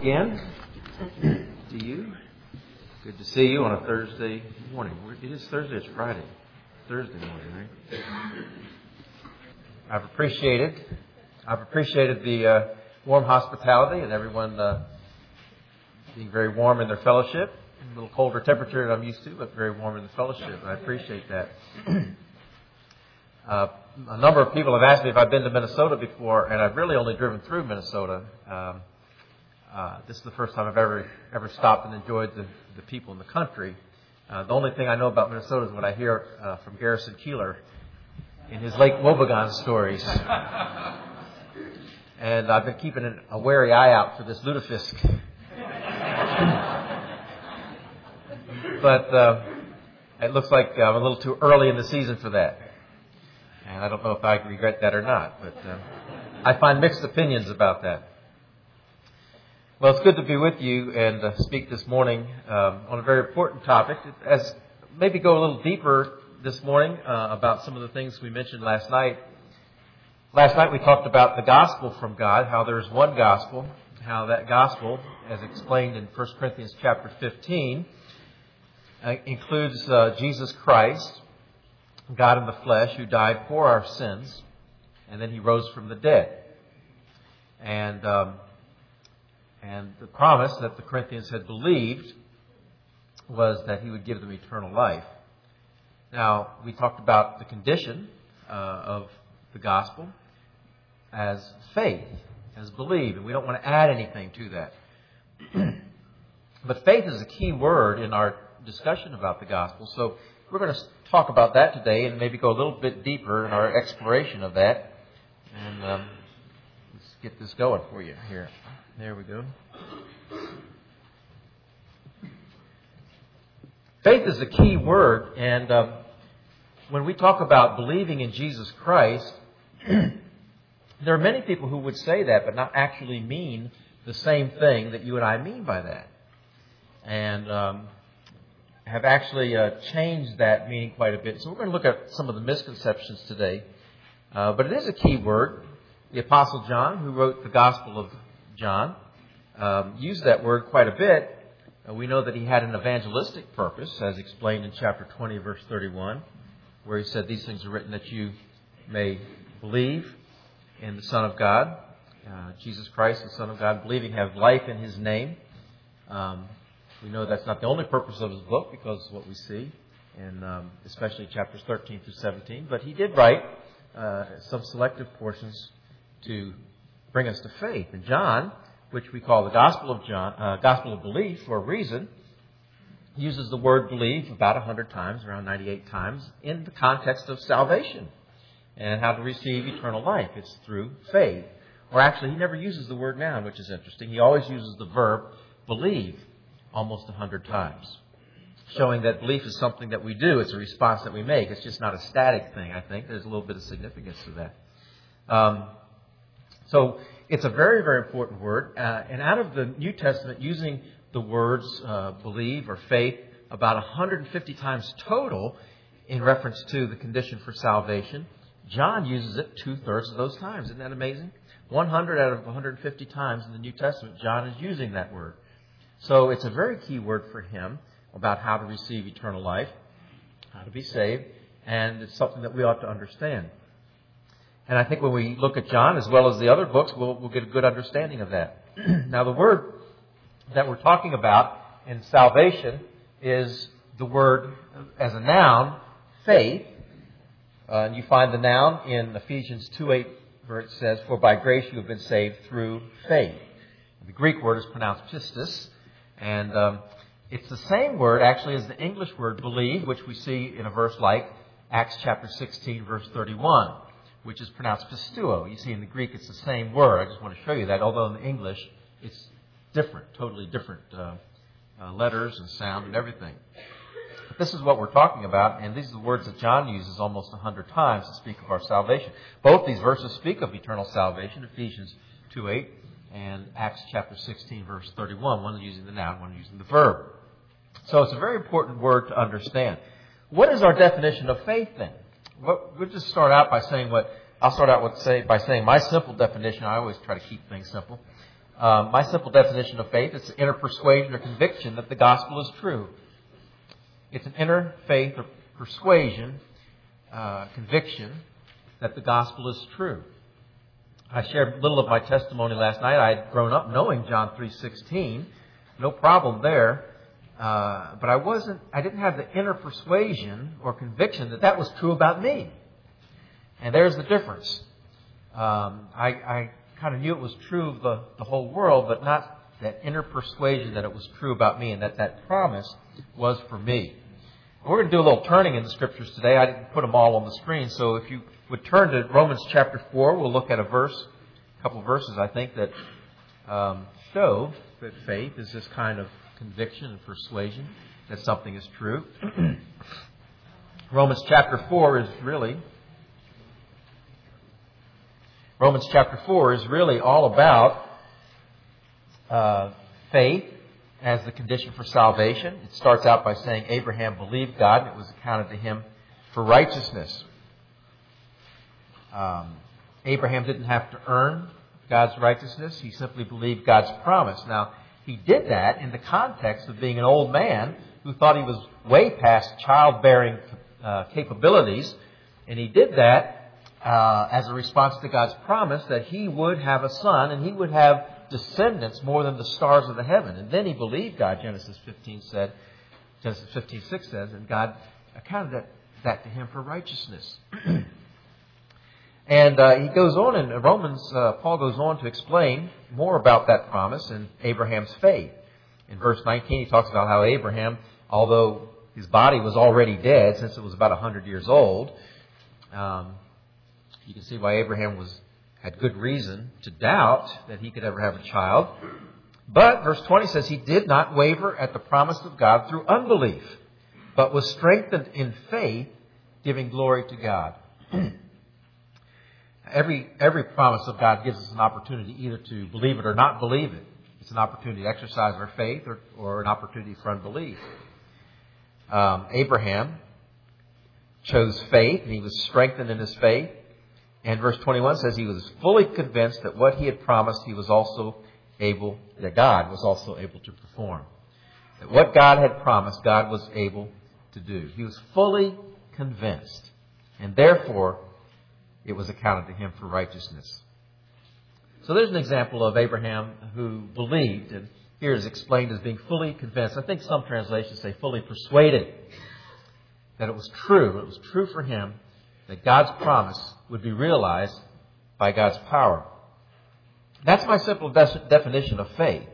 again to you. Good to see you on a Thursday morning. It is Thursday, it's Friday. Thursday morning, right? I've appreciated the warm hospitality and everyone being very warm in their fellowship. A little colder temperature than I'm used to, but very warm in the fellowship. I appreciate that. A number of people have asked me if I've been to Minnesota before, and I've really only driven through Minnesota. This is the first time I've ever stopped and enjoyed the people in the country. The only thing I know about Minnesota is what I hear from Garrison Keillor in his Lake Wobegon stories. And I've been keeping a wary eye out for this lutefisk. But it looks like I'm a little too early in the season for that. And I don't know if I regret that or not, but I find mixed opinions about that. Well, it's good to be with you and speak this morning on a very important topic. As maybe go a little deeper this morning about some of the things we mentioned last night. Last night we talked about the gospel from God, how there's one gospel, how that gospel, as explained in 1 Corinthians chapter 15, includes Jesus Christ, God in the flesh, who died for our sins, and then He rose from the dead. And the promise that the Corinthians had believed was that He would give them eternal life. Now, we talked about the condition of the gospel as faith, as believe, and we don't want to add anything to that. But faith is a key word in our discussion about the gospel, so we're going to talk about that today and maybe go a little bit deeper in our exploration of that. And let's get this going for you here. There we go. Faith is a key word, and when we talk about believing in Jesus Christ, there are many people who would say that but not actually mean the same thing that you and I mean by that. And have actually changed that meaning quite a bit. So we're going to look at some of the misconceptions today. But it is a key word. The Apostle John, who wrote the Gospel of John, used that word quite a bit. We know that he had an evangelistic purpose, as explained in chapter 20, verse 31, where he said, "These things are written that you may believe in the Son of God, Jesus Christ, the Son of God, believing have life in His name." We know that's not the only purpose of his book because of what we see, in especially chapters 13 through 17. But he did write some selective portions to bring us to faith. And John, which we call the Gospel of John, Gospel of Belief for a reason, uses the word believe about 100 times, around 98 times, in the context of salvation and how to receive eternal life. It's through faith. Or actually, he never uses the word noun, which is interesting. He always uses the verb believe almost 100 times, showing that belief is something that we do. It's a response that we make. It's just not a static thing, I think. There's a little bit of significance to that. So it's a very, very important word. And out of the New Testament, using the words believe or faith about 150 times total in reference to the condition for salvation, John uses it 2/3 of those times. Isn't that amazing? 100 out of 150 times in the New Testament, John is using that word. So it's a very key word for him about how to receive eternal life, how to be saved, and it's something that we ought to understand. And I think when we look at John, as well as the other books, we'll get a good understanding of that. Now, the word that we're talking about in salvation is the word as a noun, faith. And you find the noun in Ephesians 2:8, where it says, "For by grace you have been saved through faith." The Greek word is pronounced pistis. And it's the same word, actually, as the English word believe, which we see in a verse like Acts chapter 16, verse 31, which is pronounced pistuo. You see, in the Greek, it's the same word. I just want to show you that, although in the English, it's different, totally different letters and sound and everything. But this is what we're talking about, and these are the words that John uses almost 100 times to speak of our salvation. Both these verses speak of eternal salvation, Ephesians 2:8. And Acts chapter 16, verse 31, one using the noun, one using the verb. So it's a very important word to understand. What is our definition of faith then? We'll just start out by saying by saying my simple definition. I always try to keep things simple. My simple definition of faith is the inner persuasion or conviction that the gospel is true. It's an inner faith or persuasion, conviction that the gospel is true. I shared a little of my testimony last night. I had grown up knowing John 3:16. No problem there. But I didn't have the inner persuasion or conviction that that was true about me. And there's the difference. I kind of knew it was true of the whole world, but not that inner persuasion that it was true about me and that promise was for me. We're going to do a little turning in the Scriptures today. I didn't put them all on the screen, so if you would turn to Romans chapter 4, we'll look at a couple of verses, I think, that show that faith is this kind of conviction and persuasion that something is true. Romans chapter 4 is really all about faith as the condition for salvation. It starts out by saying Abraham believed God and it was accounted to him for righteousness. Abraham didn't have to earn God's righteousness. He simply believed God's promise. Now, he did that in the context of being an old man who thought he was way past childbearing capabilities. And he did that as a response to God's promise that he would have a son and he would have descendants more than the stars of the heaven. And then he believed God, Genesis 15:6 says, and God accounted that to him for righteousness. And he goes on in Romans, Paul goes on to explain more about that promise and Abraham's faith. In verse 19, he talks about how Abraham, although his body was already dead since it was about 100 years old, you can see why Abraham had good reason to doubt that he could ever have a child. But verse 20 says he did not waver at the promise of God through unbelief, but was strengthened in faith, giving glory to God. Every promise of God gives us an opportunity either to believe it or not believe it. It's an opportunity to exercise our faith or an opportunity for unbelief. Abraham chose faith and he was strengthened in his faith. And verse 21 says he was fully convinced that what he had promised that God was also able to perform. That what God had promised, God was able to do. He was fully convinced. And therefore, it was accounted to him for righteousness. So there's an example of Abraham who believed, and here is explained as being fully convinced. I think some translations say fully persuaded that it was true. It was true for him that God's promise would be realized by God's power. That's my simple definition of faith.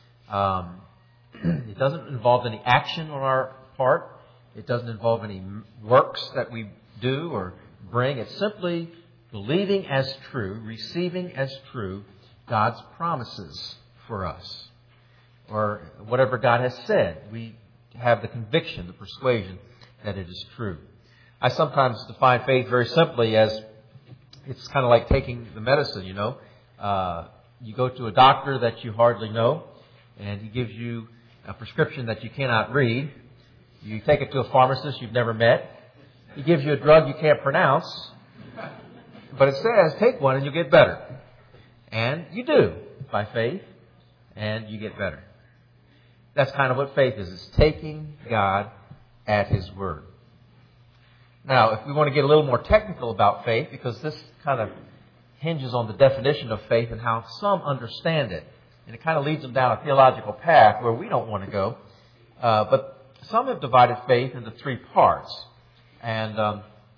It doesn't involve any action on our part. It doesn't involve any works that we do or bring. It's simply believing as true, receiving as true God's promises for us. Or whatever God has said. We have the conviction, the persuasion that it is true. I sometimes define faith very simply as it's kind of like taking the medicine, you know. You go to a doctor that you hardly know, and he gives you a prescription that you cannot read. You take it to a pharmacist you've never met. He gives you a drug you can't pronounce, but it says, take one and you'll get better. And you do, by faith, and you get better. That's kind of what faith is. It's taking God at His word. Now, if we want to get a little more technical about faith, because this kind of hinges on the definition of faith and how some understand it, and it kind of leads them down a theological path where we don't want to go. But some have divided faith into three parts. And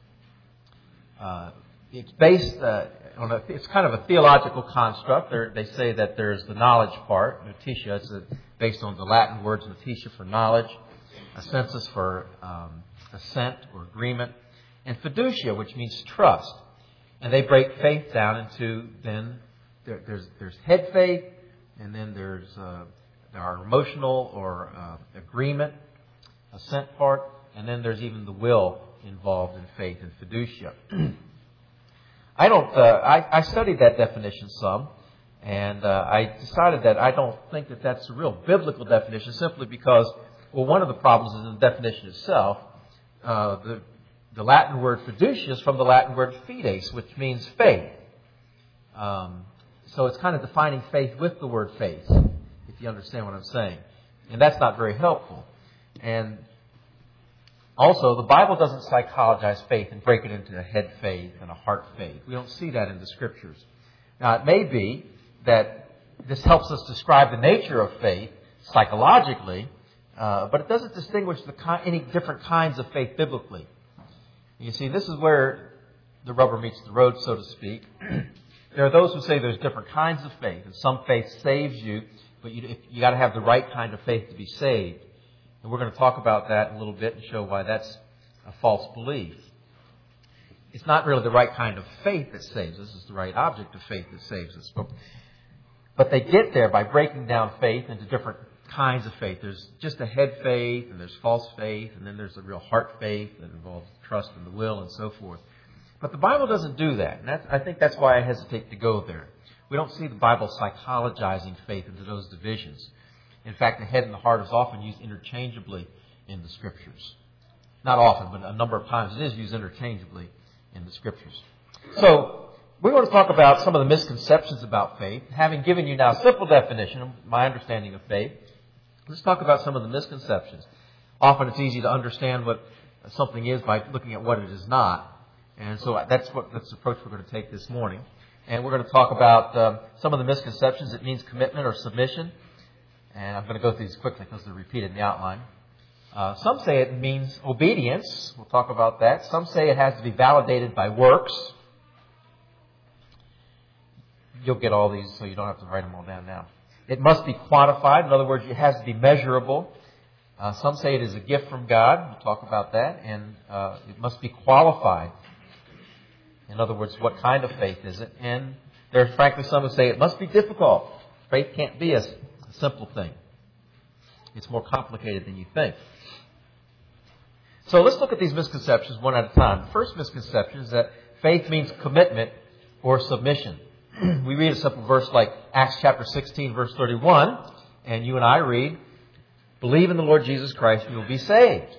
it's based on it's kind of a theological construct. They say that there's the knowledge part, notitia. It's based on the Latin words notitia for knowledge, a sensus for assent or agreement, and fiducia, which means trust. And they break faith down into then there's head faith, and then there's our emotional or agreement, assent part, and then there's even the will involved in faith and fiducia. I studied that definition some, and I decided that I don't think that that's a real biblical definition, simply because, well, one of the problems is in the definition itself. The Latin word fiducia is from the Latin word fides, which means faith. So it's kind of defining faith with the word faith, if you understand what I'm saying. And that's not very helpful. And also, the Bible doesn't psychologize faith and break it into a head faith and a heart faith. We don't see that in the Scriptures. Now, it may be that this helps us describe the nature of faith psychologically, but it doesn't distinguish any different kinds of faith biblically. You see, this is where the rubber meets the road, so to speak. There are those who say there's different kinds of faith, and some faith saves you, but you got to have the right kind of faith to be saved. And we're going to talk about that in a little bit and show why that's a false belief. It's not really the right kind of faith that saves us. It's the right object of faith that saves us. But they get there by breaking down faith into different kinds of faith. There's just a head faith, and there's false faith, and then there's a real heart faith that involves trust in the will and so forth. But the Bible doesn't do that. And I think that's why I hesitate to go there. We don't see the Bible psychologizing faith into those divisions. In fact, the head and the heart is often used interchangeably in the Scriptures. Not often, but a number of times it is used interchangeably in the Scriptures. So, we're going to talk about some of the misconceptions about faith. Having given you now a simple definition of my understanding of faith, let's talk about some of the misconceptions. Often it's easy to understand what something is by looking at what it is not. And so that's the approach we're going to take this morning. And we're going to talk about some of the misconceptions. It means commitment or submission. And I'm going to go through these quickly because they're repeated in the outline. Some say it means obedience. We'll talk about that. Some say it has to be validated by works. You'll get all these, so you don't have to write them all down now. It must be quantified. In other words, it has to be measurable. Some say it is a gift from God. We'll talk about that. And it must be qualified. In other words, what kind of faith is it? And there's frankly some who say it must be difficult. Faith can't be a simple thing. It's more complicated than you think. So let's look at these misconceptions one at a time. The first misconception is that faith means commitment or submission. We read a simple verse like Acts chapter 16, verse 31, and you and I read, "Believe in the Lord Jesus Christ, and you will be saved."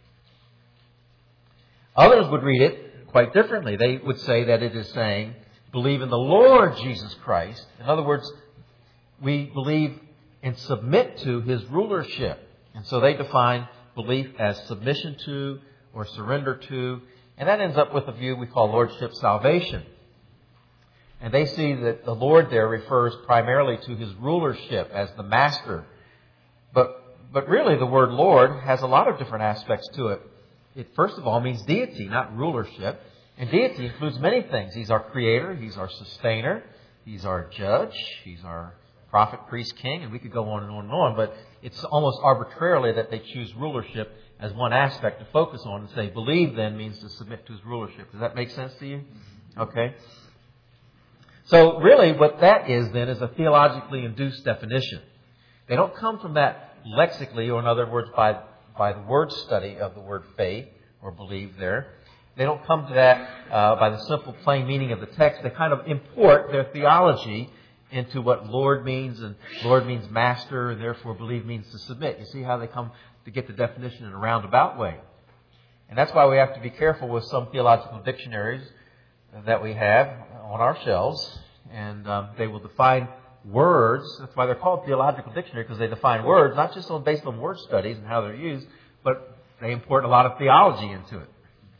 Others would read it quite differently. They would say that it is saying, "Believe in the Lord Jesus Christ." In other words, we believe and submit to His rulership. And so they define belief as submission to or surrender to. And that ends up with a view we call lordship salvation. And they see that the Lord there refers primarily to His rulership as the master. But really the word Lord has a lot of different aspects to it. It first of all means deity, not rulership. And deity includes many things. He's our creator. He's our sustainer. He's our judge. He's our prophet, priest, king. And we could go on and on and on. But it's almost arbitrarily that they choose rulership as one aspect to focus on and say, believe then means to submit to His rulership. Does that make sense to you? Okay. So really what that is then is a theologically induced definition. They don't come from that lexically, or in other words, by the word study of the word faith or believe there. They don't come to that by the simple plain meaning of the text. They kind of import their theology into what Lord means, and Lord means master, and therefore believe means to submit. You see how they come to get the definition in a roundabout way. And that's why we have to be careful with some theological dictionaries that we have on our shelves. And they will define words. That's why they're called theological dictionaries, because they define words, not just based on word studies and how they're used, but they import a lot of theology into it.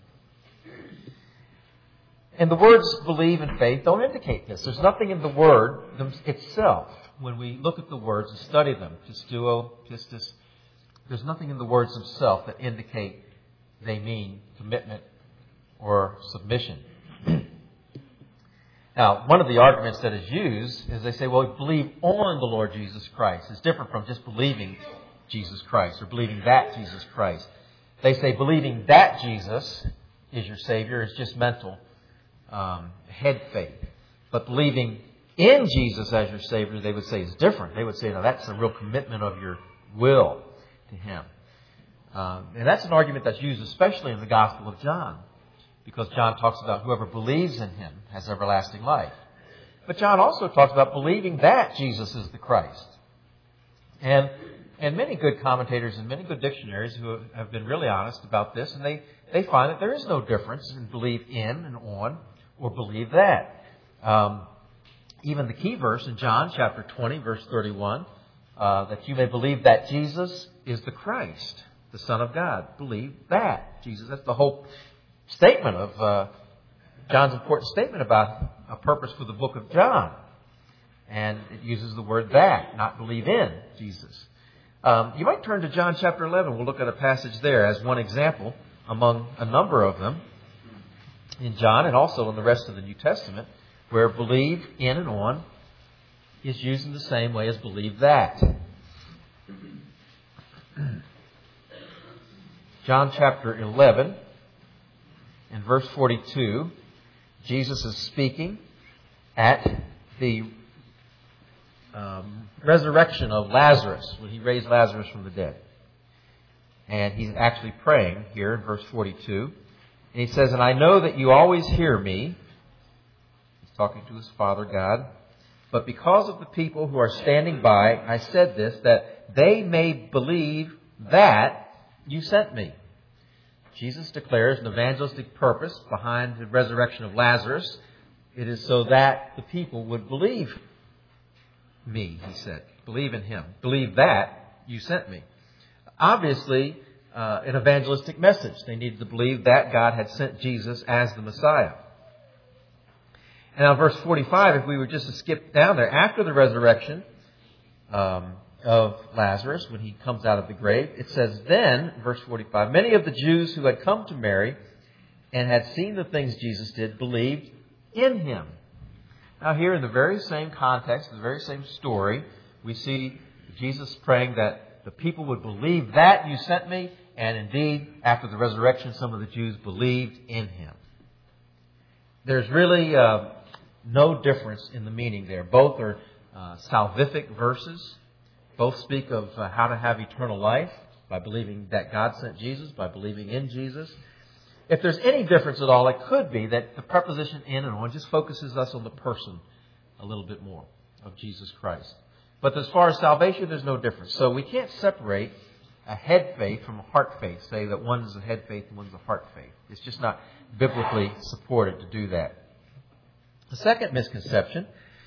And the words believe and faith don't indicate this. There's nothing in the word itself. When we look at the words and study them, pistuo, pistis, there's nothing in the words themselves that indicate they mean commitment or submission. Now, one of the arguments that is used is they say, well, believe on the Lord Jesus Christ. It's different from just believing Jesus Christ or believing that Jesus Christ. They say believing that Jesus is your Savior is just mental head faith. But believing in Jesus as your Savior, they would say, is different. They would say, no, that's a real commitment of your will to Him. And that's an argument that's used especially in the Gospel of John, because John talks about whoever believes in Him has everlasting life. But John also talks about believing that Jesus is the Christ. And many good commentators and many good dictionaries who have been really honest about this, and they find that there is no difference in believe in and on or believe that. even the key verse in John chapter 20, verse 31, that you may believe that Jesus is the Christ, the Son of God. Believe that. Jesus, that's the whole statement of John's important statement about a purpose for the book of John. And it uses the word that, not believe in Jesus. You might turn to John chapter 11. We'll look at a passage there as one example among a number of them in John and also in the rest of the New Testament, where believe in and on is used in the same way as believe that. John chapter 11 and verse 42, Jesus is speaking at the resurrection of Lazarus, when he raised Lazarus from the dead. And he's actually praying here in verse 42. And he says, "And I know that you always hear me," he's talking to his Father God, "but because of the people who are standing by, I said this, that they may believe that you sent me." Jesus declares an evangelistic purpose behind the resurrection of Lazarus. It is so that the people would believe me, he said. Believe in him. Believe that you sent me. Obviously, an evangelistic message. They needed to believe that God had sent Jesus as the Messiah. And now verse 45, if we were just to skip down there, after the resurrection of Lazarus, when he comes out of the grave, it says, "Then," verse 45, "many of the Jews who had come to Mary and had seen the things Jesus did believed in him." Now here in the very same context, the very same story, we see Jesus praying that the people would believe that you sent me, and indeed, after the resurrection, some of the Jews believed in him. There's really no difference in the meaning there. Both are salvific verses. Both speak of how to have eternal life by believing that God sent Jesus, by believing in Jesus. If there's any difference at all, it could be that the preposition in and on just focuses us on the person a little bit more of Jesus Christ. But as far as salvation, there's no difference. So we can't separate a head faith from a heart faith, say that one's a head faith and one's a heart faith. It's just not biblically supported to do that. The second misconception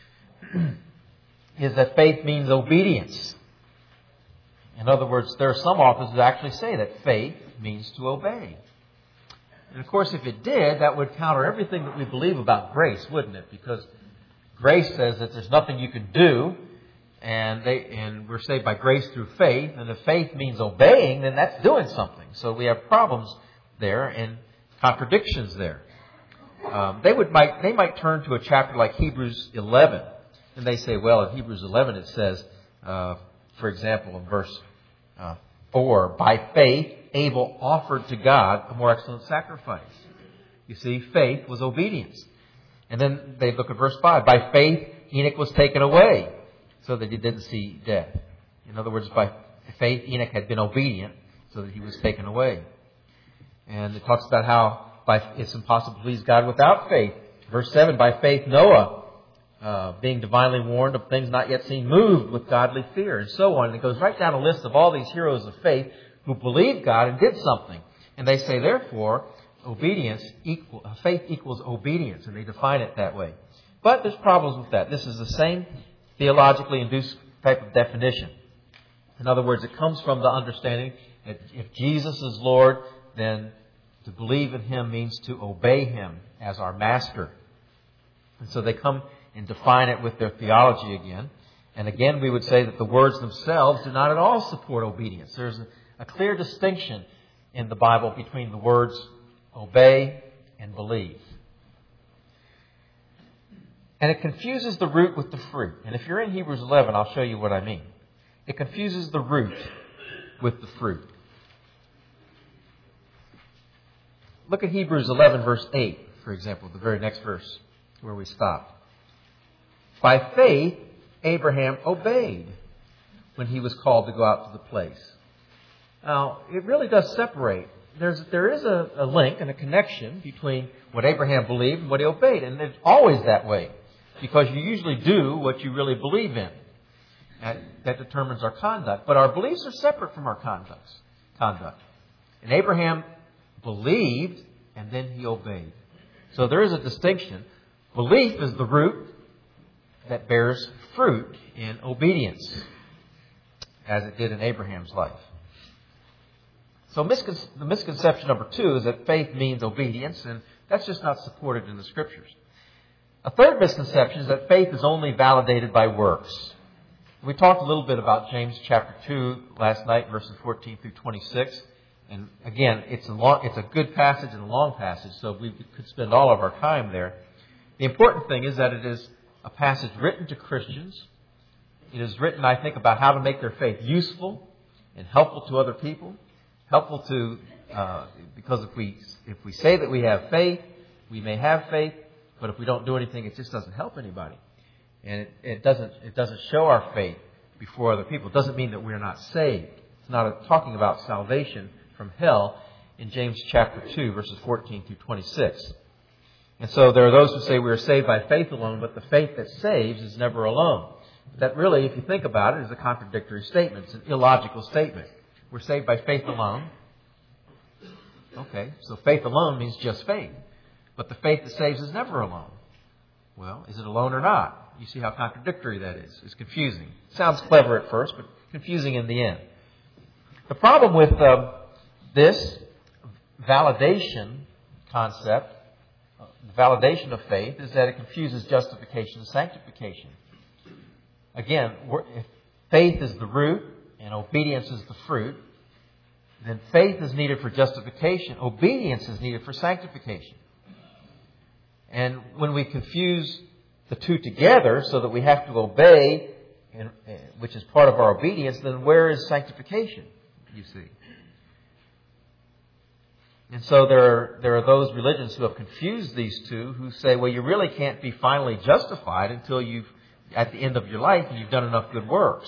is that faith means obedience. In other words, there are some authors that actually say that faith means to obey. And of course, if it did, that would counter everything that we believe about grace, wouldn't it? Because grace says that there's nothing you can do, and we're saved by grace through faith. And if faith means obeying, then that's doing something. So we have problems there and contradictions there. They might turn to a chapter like Hebrews 11, and they say, well, in Hebrews 11 it says, for example, in verse 4, "By faith Abel offered to God a more excellent sacrifice." You see, faith was obedience. And then they look at verse 5, "By faith Enoch was taken away so that he didn't see death." In other words, by faith Enoch had been obedient so that he was taken away. And it talks about how it's impossible to please God without faith. Verse 7, "By faith Noah, being divinely warned of things not yet seen, moved with godly fear," and so on. And it goes right down a list of all these heroes of faith who believed God and did something. And they say, therefore, faith equals obedience, and they define it that way. But there's problems with that. This is the same theologically induced type of definition. In other words, it comes from the understanding that if Jesus is Lord, then to believe in him means to obey him as our master. And so they come and define it with their theology again. And again, we would say that the words themselves do not at all support obedience. There's a clear distinction in the Bible between the words obey and believe. And it confuses the root with the fruit. And if you're in Hebrews 11, I'll show you what I mean. It confuses the root with the fruit. Look at Hebrews 11, verse 8, for example, the very next verse where we stopped. "By faith, Abraham obeyed when he was called to go out to the place." Now, it really does separate. There is a link and a connection between what Abraham believed and what he obeyed. And it's always that way, because you usually do what you really believe in. That determines our conduct. But our beliefs are separate from our conduct. And Abraham believed, and then he obeyed. So there is a distinction. Belief is the root. that bears fruit in obedience, as it did in Abraham's life. So the misconception number 2 is that faith means obedience, and that's just not supported in the Scriptures. A third misconception is that faith is only validated by works. We talked a little bit about James chapter 2 last night, verses 14 through 26. And again, it's a good passage and a long passage, so we could spend all of our time there. The important thing is that it is a passage written to Christians. It is written, I think, about how to make their faith useful and helpful to other people. Helpful to, because if we say that we have faith, we may have faith, but if we don't do anything, it just doesn't help anybody. And it doesn't show our faith before other people. It doesn't mean that we're not saved. It's not talking about salvation from hell in James chapter 2, verses 14 through 26. And so there are those who say we are saved by faith alone, but the faith that saves is never alone. That really, if you think about it, is a contradictory statement. It's an illogical statement. We're saved by faith alone. Okay, so faith alone means just faith. But the faith that saves is never alone. Well, is it alone or not? You see how contradictory that is. It's confusing. Sounds clever at first, but confusing in the end. The problem with this validation concept, the validation of faith, is that it confuses justification and sanctification. Again, if faith is the root and obedience is the fruit, then faith is needed for justification. Obedience is needed for sanctification. And when we confuse the two together so that we have to obey, which is part of our obedience, then where is sanctification, you see? And so there are those religions who have confused these two, who say, well, you really can't be finally justified until you've, at the end of your life, and you've done enough good works.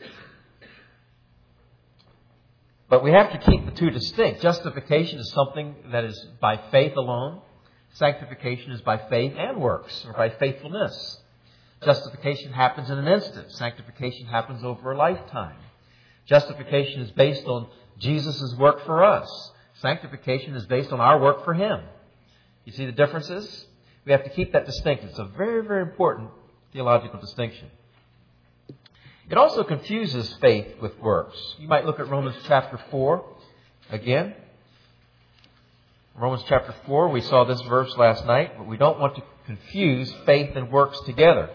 But we have to keep the two distinct. Justification is something that is by faith alone. Sanctification is by faith and works, or by faithfulness. Justification happens in an instant. Sanctification happens over a lifetime. Justification is based on Jesus' work for us. Sanctification is based on our work for Him. You see the differences? We have to keep that distinct. It's a very, very important theological distinction. It also confuses faith with works. You might look at Romans chapter 4 again. Romans chapter 4, we saw this verse last night, but we don't want to confuse faith and works together.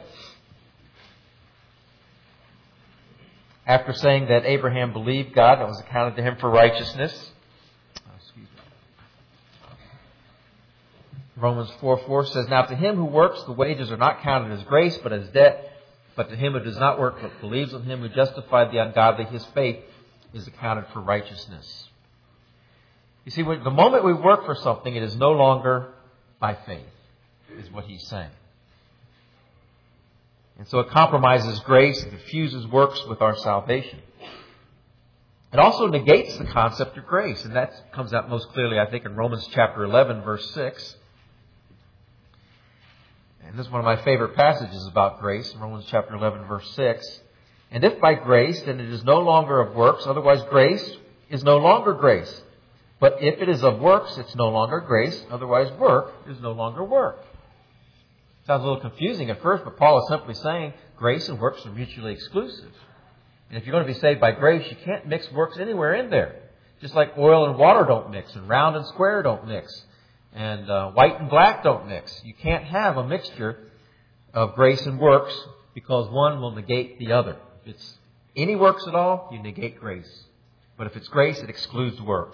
After saying that Abraham believed God, that was accounted to him for righteousness. Romans 4:4 says, now to him who works, the wages are not counted as grace, but as debt. But to him who does not work, but believes on him who justified the ungodly, his faith is accounted for righteousness. You see, the moment we work for something, it is no longer by faith, is what he's saying. And so it compromises grace and confuses works with our salvation. It also negates the concept of grace, and that comes out most clearly, I think, in Romans chapter 11, verse 6. And this is one of my favorite passages about grace, Romans chapter 11, verse 6. And if by grace, then it is no longer of works, otherwise grace is no longer grace. But if it is of works, it's no longer grace, otherwise work is no longer work. Sounds a little confusing at first, but Paul is simply saying grace and works are mutually exclusive. And if you're going to be saved by grace, you can't mix works anywhere in there. Just like oil and water don't mix, and round and square don't mix. And white and black don't mix. You can't have a mixture of grace and works because one will negate the other. If it's any works at all, you negate grace. But if it's grace, it excludes works.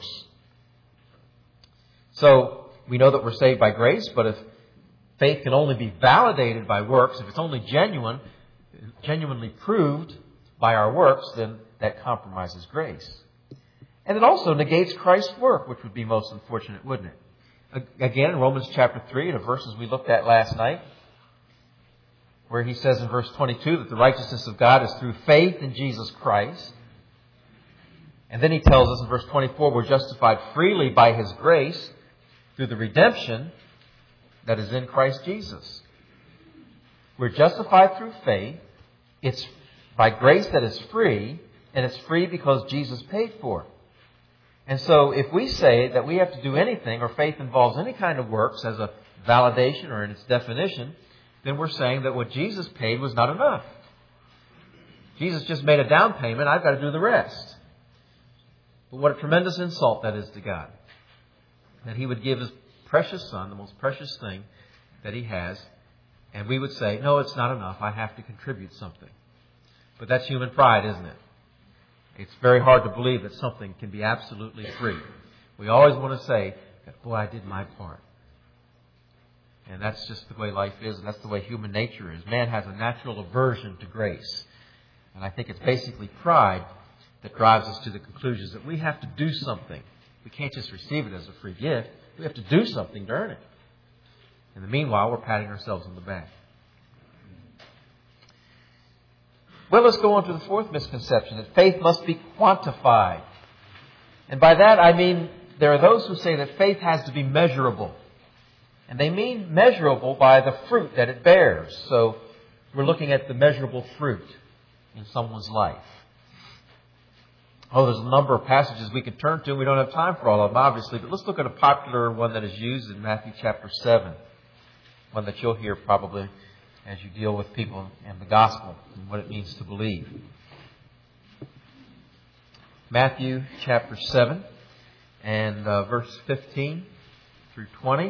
So we know that we're saved by grace, but if faith can only be validated by works, if it's only genuinely proved by our works, then that compromises grace. And it also negates Christ's work, which would be most unfortunate, wouldn't it? Again, Romans chapter 3, the verses we looked at last night, where he says in verse 22 that the righteousness of God is through faith in Jesus Christ. And then he tells us in verse 24, we're justified freely by His grace through the redemption that is in Christ Jesus. We're justified through faith. It's by grace that is free, and it's free because Jesus paid for it. And so if we say that we have to do anything, or faith involves any kind of works as a validation or in its definition, then we're saying that what Jesus paid was not enough. Jesus just made a down payment. I've got to do the rest. But what a tremendous insult that is to God. That He would give His precious Son, the most precious thing that He has, and we would say, no, it's not enough. I have to contribute something. But that's human pride, isn't it? It's very hard to believe that something can be absolutely free. We always want to say, boy, I did my part. And that's just the way life is, and that's the way human nature is. Man has a natural aversion to grace. And I think it's basically pride that drives us to the conclusions that we have to do something. We can't just receive it as a free gift. We have to do something to earn it. In the meanwhile, we're patting ourselves on the back. Well, let's go on to the fourth misconception, that faith must be quantified. And by that I mean there are those who say that faith has to be measurable. And they mean measurable by the fruit that it bears. So we're looking at the measurable fruit in someone's life. Oh, there's a number of passages we can turn to. We don't have time for all of them, obviously. But let's look at a popular one that is used in Matthew chapter 7. One that you'll hear probably as you deal with people in the gospel and what it means to believe. Matthew chapter 7 and verse 15 through 20.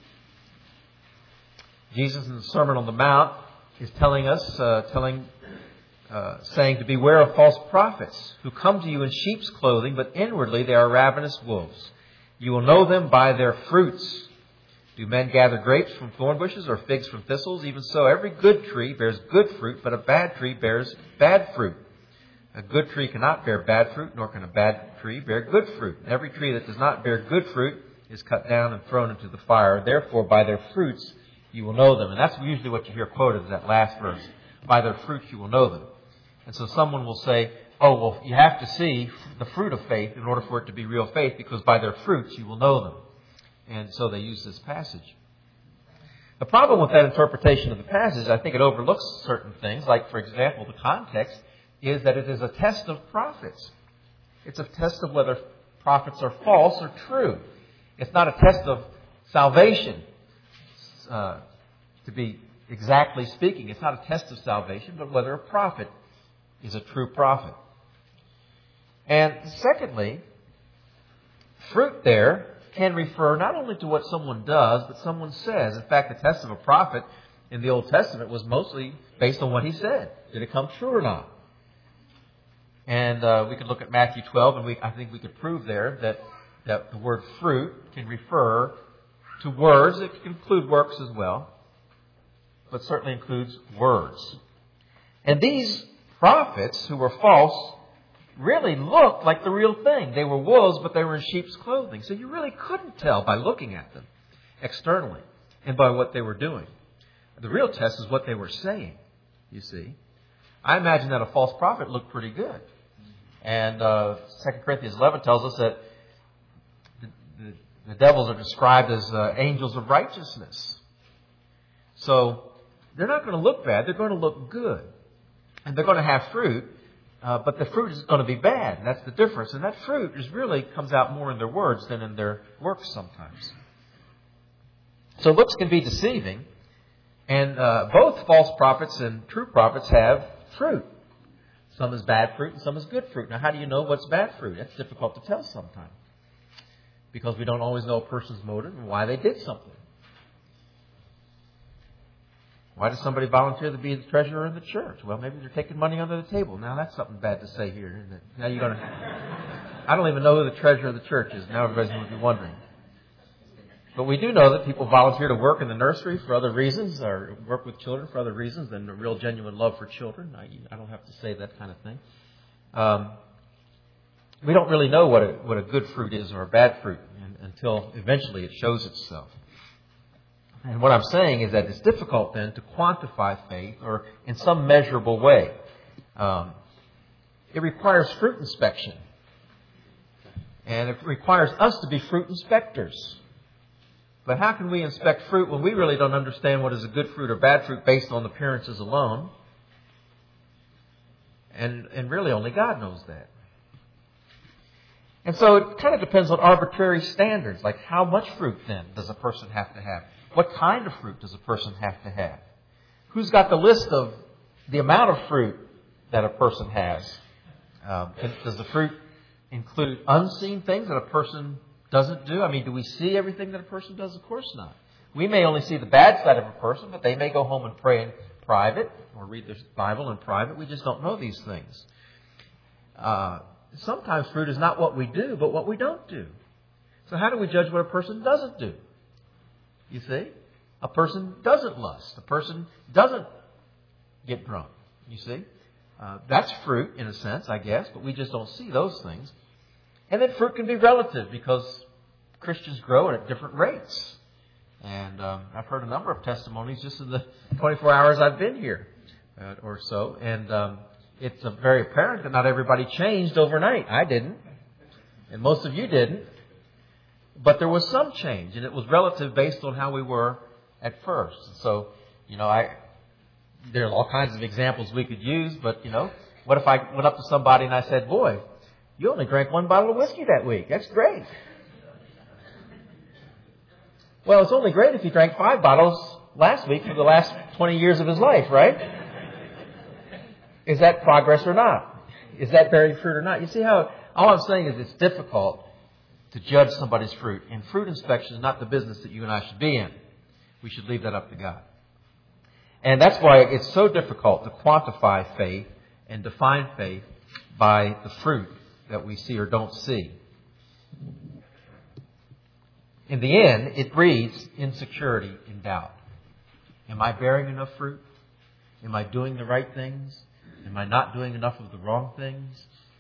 Jesus in the Sermon on the Mount is telling us, saying to beware of false prophets who come to you in sheep's clothing, but inwardly they are ravenous wolves. You will know them by their fruits. Do men gather grapes from thorn bushes or figs from thistles? Even so, every good tree bears good fruit, but a bad tree bears bad fruit. A good tree cannot bear bad fruit, nor can a bad tree bear good fruit. Every tree that does not bear good fruit is cut down and thrown into the fire. Therefore, by their fruits you will know them. And that's usually what you hear quoted in that last verse. By their fruits you will know them. And so someone will say, oh, well, you have to see the fruit of faith in order for it to be real faith, because by their fruits you will know them. And so they use this passage. The problem with that interpretation of the passage, I think it overlooks certain things. Like, for example, the context is that it is a test of prophets. It's a test of whether prophets are false or true. It's not a test of salvation, to be exactly speaking. It's not a test of salvation, but whether a prophet is a true prophet. And secondly, fruit there can refer not only to what someone does, but someone says. In fact, the test of a prophet in the Old Testament was mostly based on what he said. Did it come true or not? And we could look at Matthew 12, and I think we could prove there that the word fruit can refer to words. It can include works as well, but certainly includes words. And these prophets who were false really looked like the real thing. They were wolves, but they were in sheep's clothing. So you really couldn't tell by looking at them externally and by what they were doing. The real test is what they were saying, you see. I imagine that a false prophet looked pretty good. And 2 Corinthians 11 tells us that the devils are described as angels of righteousness. So they're not going to look bad. They're going to look good. And they're going to have fruit. But the fruit is going to be bad. And that's the difference. And that fruit really comes out more in their words than in their works sometimes. So looks can be deceiving. And both false prophets and true prophets have fruit. Some is bad fruit and some is good fruit. Now, how do you know what's bad fruit? That's difficult to tell sometimes. Because we don't always know a person's motive and why they did something. Why does somebody volunteer to be the treasurer of the church? Well, maybe they're taking money under the table. Now, that's something bad to say here, isn't it? Now you're going to... I don't even know who the treasurer of the church is. Now everybody's going to be wondering. But we do know that people volunteer to work in the nursery for other reasons, or work with children for other reasons than a real genuine love for children. I don't have to say that kind of thing. We don't really know what a good fruit is or a bad fruit until eventually it shows itself. And what I'm saying is that it's difficult then to quantify faith or in some measurable way. It requires fruit inspection. And it requires us to be fruit inspectors. But how can we inspect fruit when we really don't understand what is a good fruit or bad fruit based on appearances alone? And really only God knows that. And so it kind of depends on arbitrary standards, like how much fruit then does a person have to have? What kind of fruit does a person have to have? Who's got the list of the amount of fruit that a person has? Does the fruit include unseen things that a person doesn't do? I mean, do we see everything that a person does? Of course not. We may only see the bad side of a person, but they may go home and pray in private or read their Bible in private. We just don't know these things. Sometimes fruit is not what we do, but what we don't do. So how do we judge what a person doesn't do? You see? A person doesn't lust. A person doesn't get drunk. You see? That's fruit in a sense, I guess, but we just don't see those things. And then fruit can be relative because Christians grow at different rates. And I've heard a number of testimonies just in the 24 hours I've been here or so. And it's very apparent that not everybody changed overnight. I didn't. And most of you didn't. But there was some change, and it was relative based on how we were at first. So, there are all kinds of examples we could use, but, what if I went up to somebody and I said, boy, you only drank 1 bottle of whiskey that week. That's great. Well, it's only great if he drank 5 bottles last week for the last 20 years of his life, right? Is that progress or not? Is that bearing fruit or not? You see how, all I'm saying is it's difficult to judge somebody's fruit. And fruit inspection is not the business that you and I should be in. We should leave that up to God. And that's why it's so difficult to quantify faith and define faith by the fruit that we see or don't see. In the end, it breeds insecurity and doubt. Am I bearing enough fruit? Am I doing the right things? Am I not doing enough of the wrong things?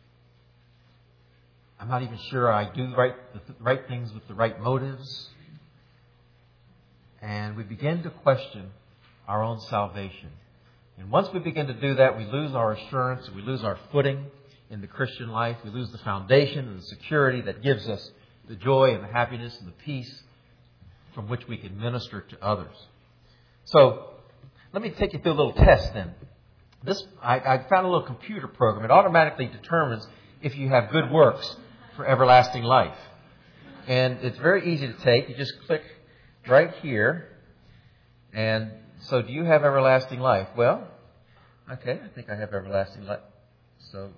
I'm not even sure I do the right things with the right motives. And we begin to question our own salvation. And once we begin to do that, we lose our assurance, we lose our footing in the Christian life. We lose the foundation and the security that gives us the joy and the happiness and the peace from which we can minister to others. So, let me take you through a little test then. I found a little computer program. It automatically determines if you have good works for everlasting life. And it's very easy to take. You just click right here. And so, do you have everlasting life? Well, okay, I think I have everlasting life. So,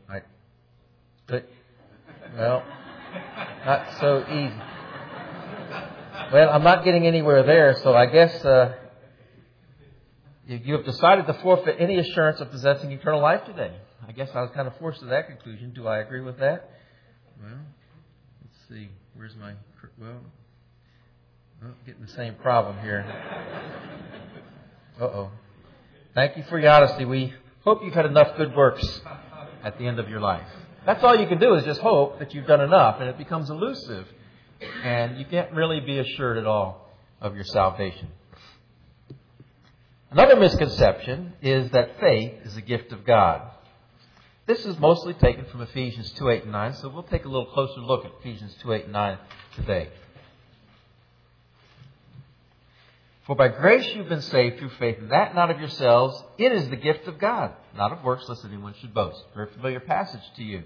well, not so easy. Well, I'm not getting anywhere there, so I guess you have decided to forfeit any assurance of possessing eternal life today. I guess I was kind of forced to that conclusion. Do I agree with that? Well, let's see. Where's my... Well, getting the same problem here. Uh-oh. Thank you for your honesty. We hope you've had enough good works at the end of your life. That's all you can do is just hope that you've done enough, and it becomes elusive. And you can't really be assured at all of your salvation. Another misconception is that faith is a gift of God. This is mostly taken from Ephesians 2:8 and 9, so we'll take a little closer look at Ephesians 2:8 and 9 today. For by grace you've been saved through faith, and that not of yourselves. It is the gift of God, not of works, lest anyone should boast. Very familiar passage to you.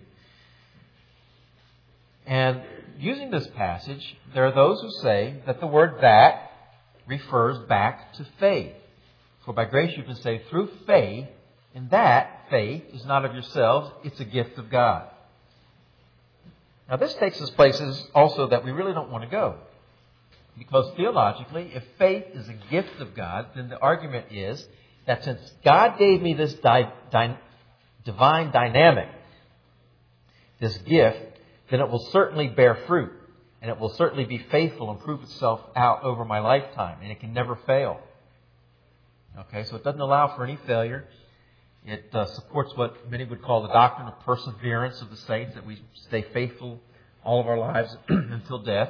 And using this passage, there are those who say that the word "that" refers back to faith. For by grace you've been saved through faith, and that faith is not of yourselves, it's a gift of God. Now this takes us places also that we really don't want to go. Because theologically, if faith is a gift of God, then the argument is that since God gave me this divine dynamic, this gift, then it will certainly bear fruit. And it will certainly be faithful and prove itself out over my lifetime. And it can never fail. Okay, so it doesn't allow for any failure. It supports what many would call the doctrine of perseverance of the saints, that we stay faithful all of our lives until death.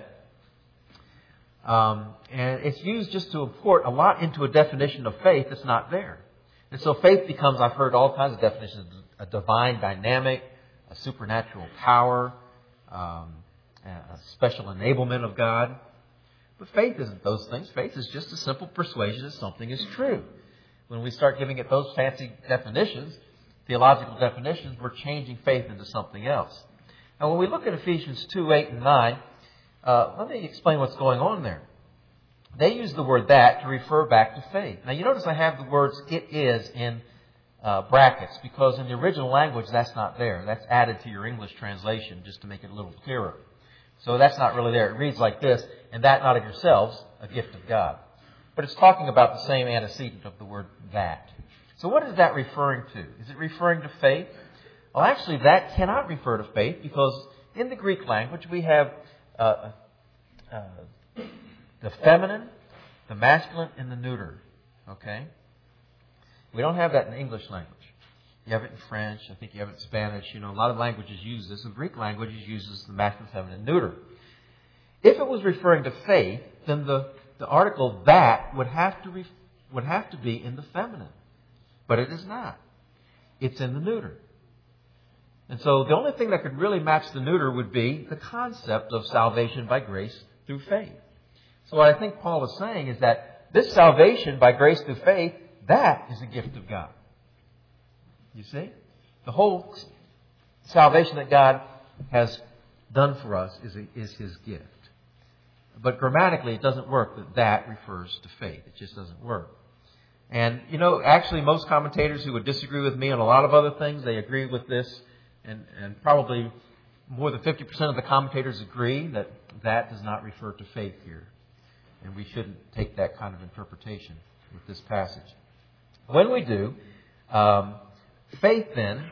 And it's used just to import a lot into a definition of faith that's not there. And so faith becomes, I've heard all kinds of definitions, a divine dynamic, a supernatural power, a special enablement of God. But faith isn't those things. Faith is just a simple persuasion that something is true. When we start giving it those fancy definitions, theological definitions, we're changing faith into something else. Now, when we look at Ephesians 2:8 and 9, let me explain what's going on there. they use the word that to refer back to faith. Now you notice I have the words it is in brackets because in the original language that's not there. That's added to your English translation just to make it a little clearer. So that's not really there. It reads like this, and that not of yourselves, a gift of God. But it's talking about the same antecedent of the word that. So what is that referring to? Is it referring to faith? Well, actually, that cannot refer to faith because in the Greek language we have the feminine, the masculine, and the neuter. Okay? We don't have that in the English language. You have it in French. I think you have it in Spanish. A lot of languages use this. The Greek language uses the masculine, feminine, and neuter. If it was referring to faith, then the article that would have to be in the feminine. But it is not. It's in the neuter. And so the only thing that could really match the neuter would be the concept of salvation by grace through faith. So what I think Paul is saying is that this salvation by grace through faith, that is a gift of God. You see? The whole salvation that God has done for us is His gift. But grammatically, it doesn't work that refers to faith. It just doesn't work. And, actually most commentators who would disagree with me on a lot of other things, they agree with this. And probably more than 50% of the commentators agree that that does not refer to faith here. And we shouldn't take that kind of interpretation with this passage. When we do, faith then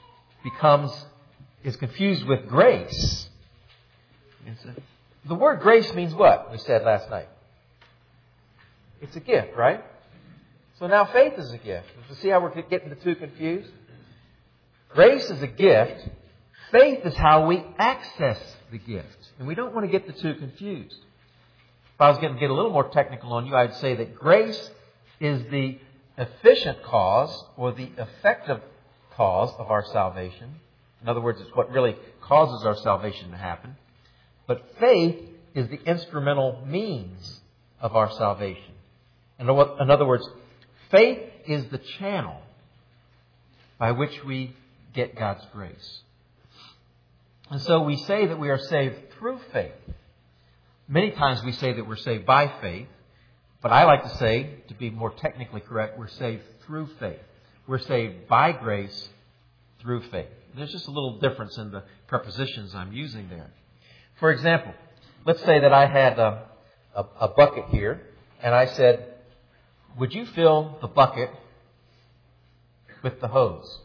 is confused with grace. The word grace means what? We said last night. It's a gift, right? So now faith is a gift. You see how we're getting the two confused? Grace is a gift. Faith is how we access the gift. And we don't want to get the two confused. If I was going to get a little more technical on you, I'd say that grace is the efficient cause or the effective cause of our salvation. In other words, it's what really causes our salvation to happen. But faith is the instrumental means of our salvation. In other words, faith is the channel by which we get God's grace. And so we say that we are saved through faith. Many times we say that we're saved by faith. But I like to say, to be more technically correct, we're saved through faith. We're saved by grace through faith. There's just a little difference in the prepositions I'm using there. For example, let's say that I had a bucket here, and I said, would you fill the bucket with the hose?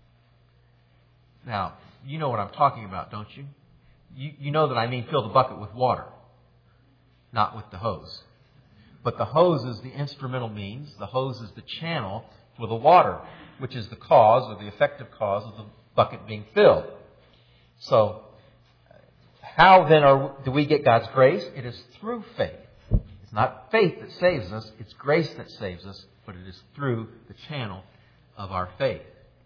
Now, you know what I'm talking about, don't you? You know that I mean fill the bucket with water, not with the hose. But the hose is the instrumental means. The hose is the channel for the water, which is the cause or the effective cause of the bucket being filled. So, how then do we get God's grace? It is through faith. It's not faith that saves us. It's grace that saves us, but it is through the channel of our faith.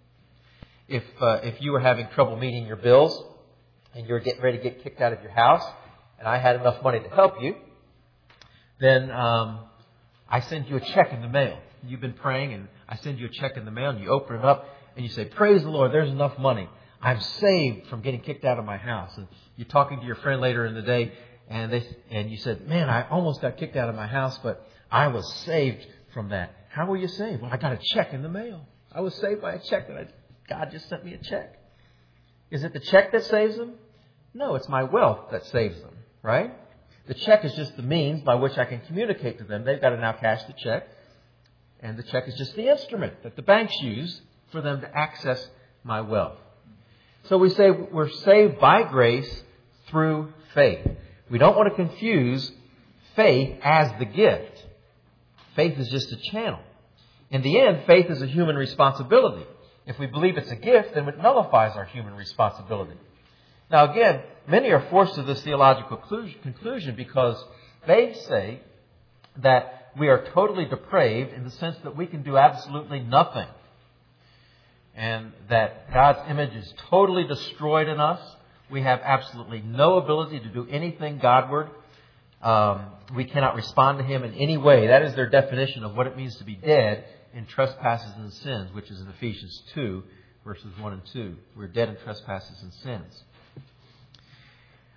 If you were having trouble meeting your bills and you're getting ready to get kicked out of your house, and I had enough money to help you, then I send you a check in the mail. You've been praying, and I send you a check in the mail, and you open it up, and you say, praise the Lord, there's enough money. I'm saved from getting kicked out of my house. And you're talking to your friend later in the day, and you said, man, I almost got kicked out of my house, but I was saved from that. How were you saved? Well, I got a check in the mail. I was saved by a check God just sent me a check. Is it the check that saves them? No, it's my wealth that saves them, right? The check is just the means by which I can communicate to them. They've got to now cash the check. And the check is just the instrument that the banks use for them to access my wealth. So we say we're saved by grace through faith. We don't want to confuse faith as the gift. Faith is just a channel. In the end, faith is a human responsibility. If we believe it's a gift, then it nullifies our human responsibility. Now again, many are forced to this theological conclusion because they say that we are totally depraved in the sense that we can do absolutely nothing. And that God's image is totally destroyed in us. We have absolutely no ability to do anything Godward. We cannot respond to Him in any way. That is their definition of what it means to be dead in trespasses and sins, which is in Ephesians 2, verses 1 and 2. We're dead in trespasses and sins.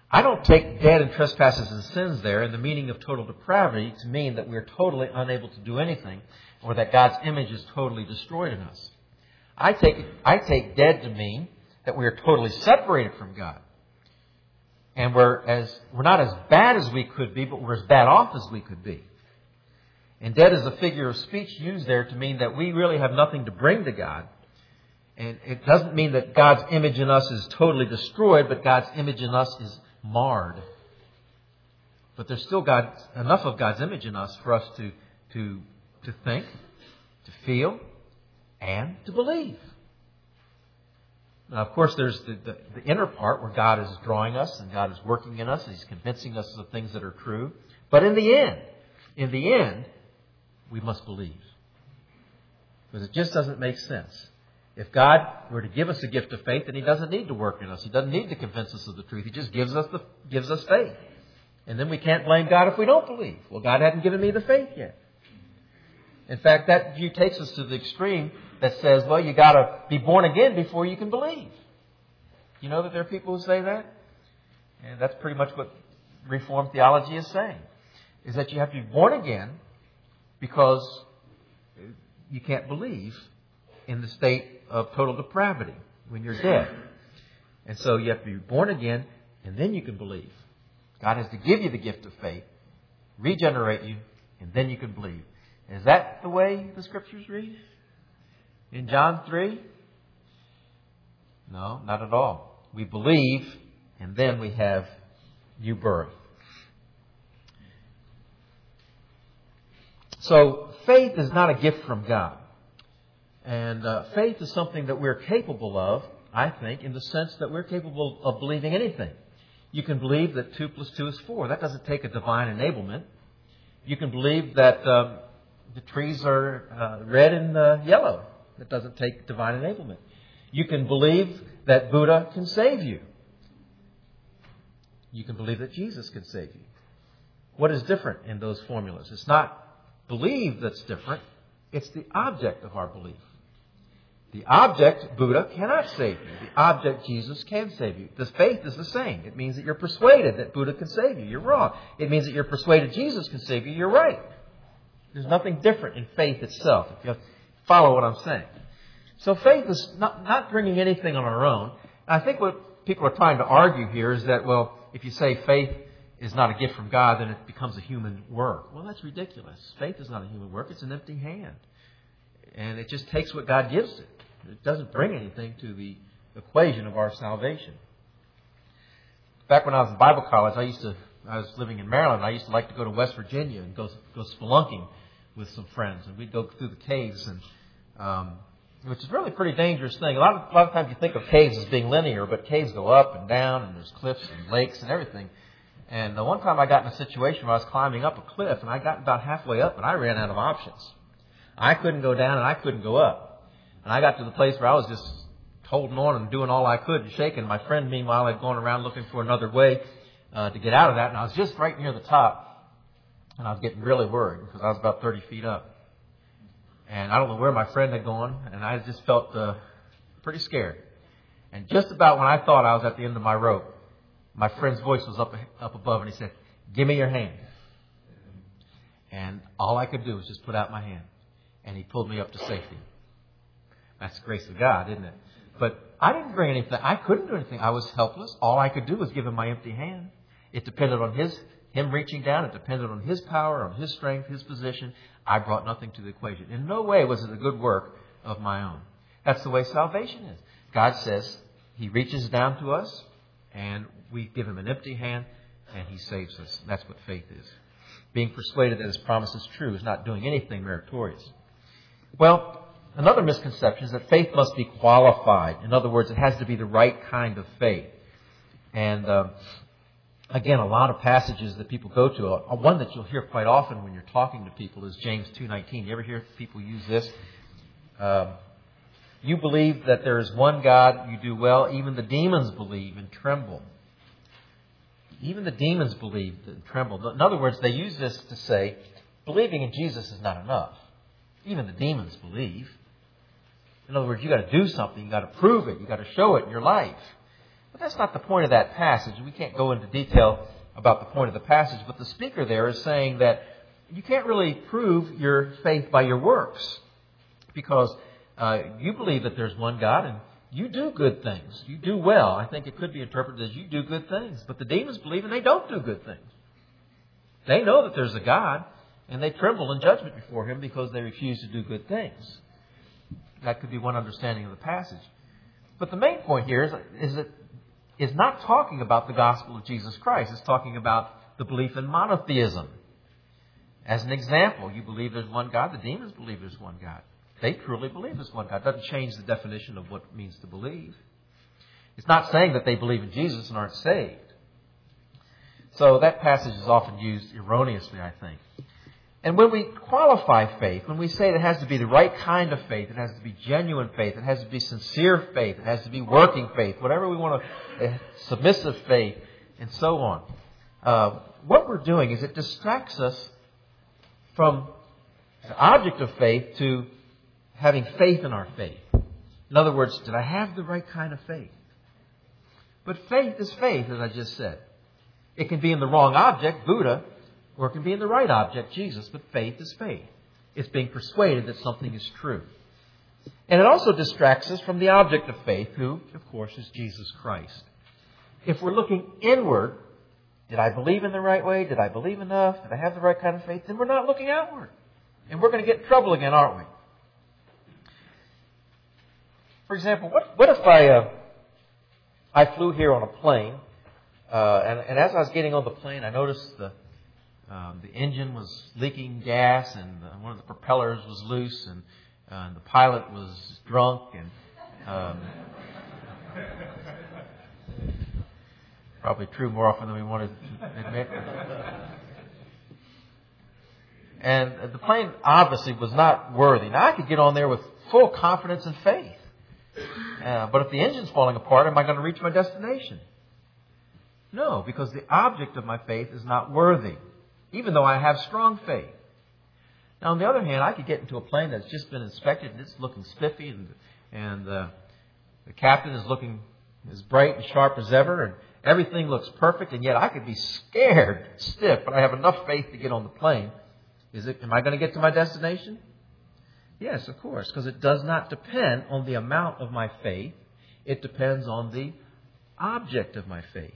I don't take dead in trespasses and sins there in the meaning of total depravity to mean that we're totally unable to do anything or that God's image is totally destroyed in us. I take dead to mean that we are totally separated from God. And we're not as bad as we could be, but we're as bad off as we could be. And dead is a figure of speech used there to mean that we really have nothing to bring to God. And it doesn't mean that God's image in us is totally destroyed, but God's image in us is marred. But there's still enough of God's image in us for us to think, to feel, and to believe. Now, of course, there's the inner part where God is drawing us and God is working in us and He's convincing us of things that are true. But in the end, we must believe. Because it just doesn't make sense. If God were to give us a gift of faith, then He doesn't need to work in us. He doesn't need to convince us of the truth. He just gives us faith. And then we can't blame God if we don't believe. Well, God hadn't given me the faith yet. In fact, that view takes us to the extreme that says, well, you got to be born again before you can believe. You know that there are people who say that? And that's pretty much what Reformed theology is saying, is that you have to be born again because you can't believe in the state of total depravity when you're dead. And so you have to be born again, and then you can believe. God has to give you the gift of faith, regenerate you, and then you can believe. Is that the way the Scriptures read? In John 3? No, not at all. We believe, and then we have new birth. So faith is not a gift from God. And faith is something that we're capable of, I think, in the sense that we're capable of believing anything. You can believe that 2 plus 2 is 4. That doesn't take a divine enablement. You can believe that the trees are red and yellow. That doesn't take divine enablement. You can believe that Buddha can save you. You can believe that Jesus can save you. What is different in those formulas? It's not believe that's different. It's the object of our belief. The object, Buddha, cannot save you. The object, Jesus, can save you. The faith is the same. It means that you're persuaded that Buddha can save you. You're wrong. It means that you're persuaded Jesus can save you. You're right. There's nothing different in faith itself, if you follow what I'm saying. So faith is not bringing anything on our own. And I think what people are trying to argue here is that, well, if you say faith is not a gift from God, then it becomes a human work. Well, that's ridiculous. Faith is not a human work. It's an empty hand. And it just takes what God gives it. It doesn't bring anything to the equation of our salvation. Back when I was in Bible college, I was living in Maryland. I used to like to go to West Virginia and go spelunking with some friends. And we'd go through the caves, and which is really a pretty dangerous thing. A lot of times you think of caves as being linear, but caves go up and down, and there's cliffs and lakes and everything. And one time I got in a situation where I was climbing up a cliff, and I got about halfway up, and I ran out of options. I couldn't go down, and I couldn't go up. And I got to the place where I was just holding on and doing all I could and shaking. My friend, meanwhile, had gone around looking for another way to get out of that. And I was just right near the top. And I was getting really worried because I was about 30 feet up. And I don't know where my friend had gone. And I just felt pretty scared. And just about when I thought I was at the end of my rope, my friend's voice was up above. And he said, "Give me your hand." And all I could do was just put out my hand. And he pulled me up to safety. That's the grace of God, isn't it? But I didn't bring anything. I couldn't do anything. I was helpless. All I could do was give him my empty hand. It depended on him reaching down. It depended on his power, on his strength, his position. I brought nothing to the equation. In no way was it a good work of my own. That's the way salvation is. God says He reaches down to us, and we give Him an empty hand, and He saves us. That's what faith is. Being persuaded that His promise is true is not doing anything meritorious. Well, another misconception is that faith must be qualified. In other words, it has to be the right kind of faith. And again, a lot of passages that people go to, one that you'll hear quite often when you're talking to people is James 2:19. You ever hear people use this? You believe that there is one God, you do well. Even the demons believe and tremble. Even the demons believe and tremble. In other words, they use this to say, believing in Jesus is not enough. Even the demons believe. In other words, you've got to do something. You've got to prove it. You've got to show it in your life. But that's not the point of that passage. We can't go into detail about the point of the passage, but the speaker there is saying that you can't really prove your faith by your works, because you believe that there's one God and you do good things. You do well. I think it could be interpreted as you do good things. But the demons believe and they don't do good things. They know that there's a God, and they tremble in judgment before Him because they refuse to do good things. That could be one understanding of the passage. But the main point here is not talking about the gospel of Jesus Christ. It's talking about the belief in monotheism. As an example, you believe there's one God. The demons believe there's one God. They truly believe there's one God. It doesn't change the definition of what it means to believe. It's not saying that they believe in Jesus and aren't saved. So that passage is often used erroneously, I think. And when we qualify faith, when we say it has to be the right kind of faith, it has to be genuine faith, it has to be sincere faith, it has to be working faith, whatever we want to, submissive faith, and so on. What we're doing is it distracts us from the object of faith to having faith in our faith. In other words, did I have the right kind of faith? But faith is faith, as I just said. It can be in the wrong object, Buddha, or it can be in the right object, Jesus, but faith is faith. It's being persuaded that something is true. And it also distracts us from the object of faith, who, of course, is Jesus Christ. If we're looking inward, did I believe in the right way? Did I believe enough? Did I have the right kind of faith? Then we're not looking outward. And we're going to get in trouble again, aren't we? For example, what if I flew here on a plane, and as I was getting on the plane, I noticed the engine was leaking gas, and one of the propellers was loose, and the pilot was drunk, and probably true more often than we wanted to admit. And the plane obviously was not worthy. Now, I could get on there with full confidence and faith. But if the engine's falling apart, am I going to reach my destination? No, because the object of my faith is not worthy, even though I have strong faith. Now, on the other hand, I could get into a plane that's just been inspected and it's looking spiffy, and the captain is looking as bright and sharp as ever, and everything looks perfect, and yet I could be scared stiff, but I have enough faith to get on the plane. Am I going to get to my destination? Yes, of course, because it does not depend on the amount of my faith. It depends on the object of my faith.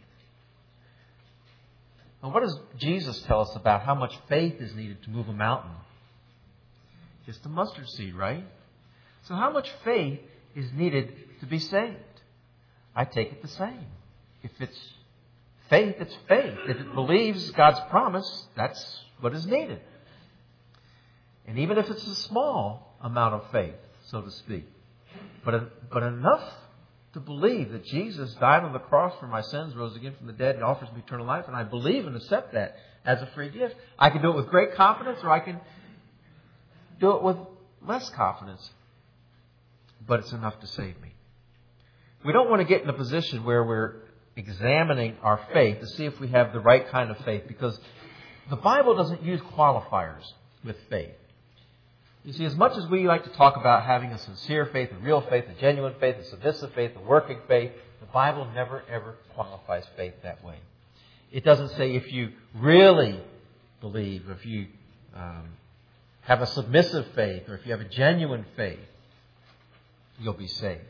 Now, what does Jesus tell us about how much faith is needed to move a mountain? Just a mustard seed, right? So how much faith is needed to be saved? I take it the same. If it's faith, it's faith. If it believes God's promise, that's what is needed. And even if it's a small amount of faith, so to speak, but enough to believe that Jesus died on the cross for my sins, rose again from the dead, and offers me eternal life, and I believe and accept that as a free gift. I can do it with great confidence, or I can do it with less confidence, but it's enough to save me. We don't want to get in a position where we're examining our faith to see if we have the right kind of faith, because the Bible doesn't use qualifiers with faith. You see, as much as we like to talk about having a sincere faith, a real faith, a genuine faith, a submissive faith, a working faith, the Bible never, ever qualifies faith that way. It doesn't say if you really believe, if you have a submissive faith, or if you have a genuine faith, you'll be saved.